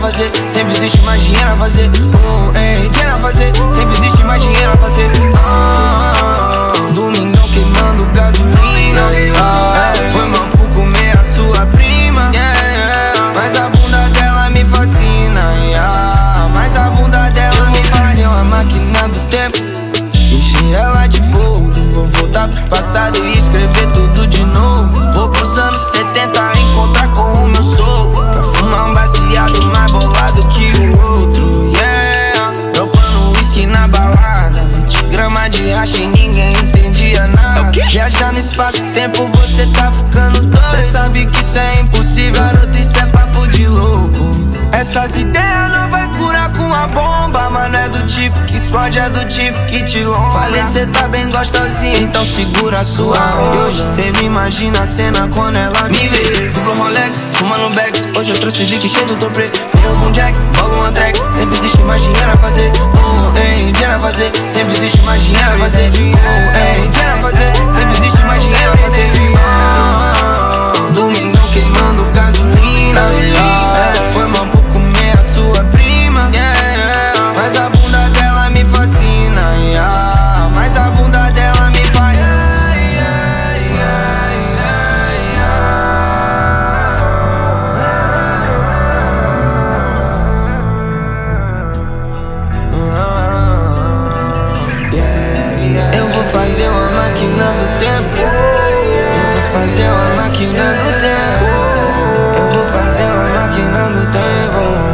fazer, sempre existe mais dinheiro a fazer. Dinheiro a fazer, sempre existe mais dinheiro a fazer. Domingão queimando gasolina. Foi mal por comer a sua prima. Mas a bunda dela me fascina. Mas a bunda dela me fascina. Uma máquina do tempo, encher ela de boldo. Vou voltar pro passado e escrever tudo de novo. Vou pros anos 70 encontrar com o meu sogro, pra fumar um baseado mais bolado que o outro. Dropando whisky na balada, 20 gramas de hash e ninguém entendia nada. Viajar no espaço-tempo, você tá ficando doido. Cê sabe que isso é impossível, garoto, isso é papo de louco. Essas ideias não vai curar com a bomba, mano, é do tipo que explode, é do tipo que te longa. Falei, cê tá bem gostosinha, então segura a sua onda. Hoje cê me imagina a cena quando ela me vê. Duplo Rolex, fumando bags, hoje eu trouxe drink cheio do toprê. Eu com Jack, logo um track, sempre existe mais dinheiro a fazer. Dinheiro a fazer, sempre existe mais dinheiro a fazer. Dinheiro a fazer, sempre existe mais dinheiro a fazer. Domingão queimando gasolina. Foi mal por comer a sua prima. Mas a bunda dela me fascina. Mas a bunda dela me faz. Eu vou fazer uma máquina do tempo. Eu vou fazer uma máquina do tempo. Eu vou fazer uma máquina do tempo.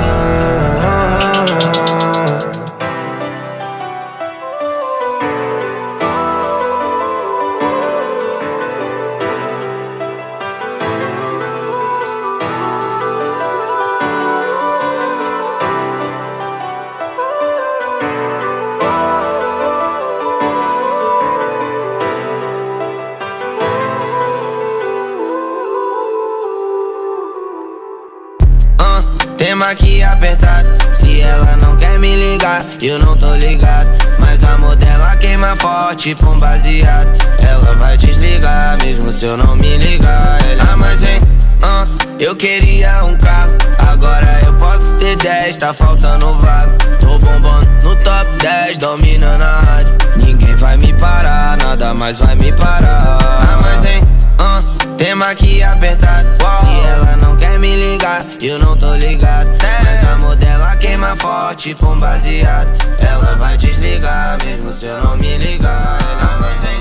Tema aqui apertado, se ela não quer me ligar, eu não tô ligado. Mas a modela queima forte com baseado. Ela vai desligar mesmo se eu não me ligar. Ela, mas hein, eu queria um carro, agora eu posso ter 10, tá faltando vaga. Tô bombando no top 10, dominando a rádio. Ninguém vai me parar, nada mais vai me parar. Mas hein, tema aqui apertado, se ela não quer me ligar, eu não tô ligado. Mas a modela queima forte com baseado. Ela vai desligar mesmo se eu não me ligar. Ela, mas hein,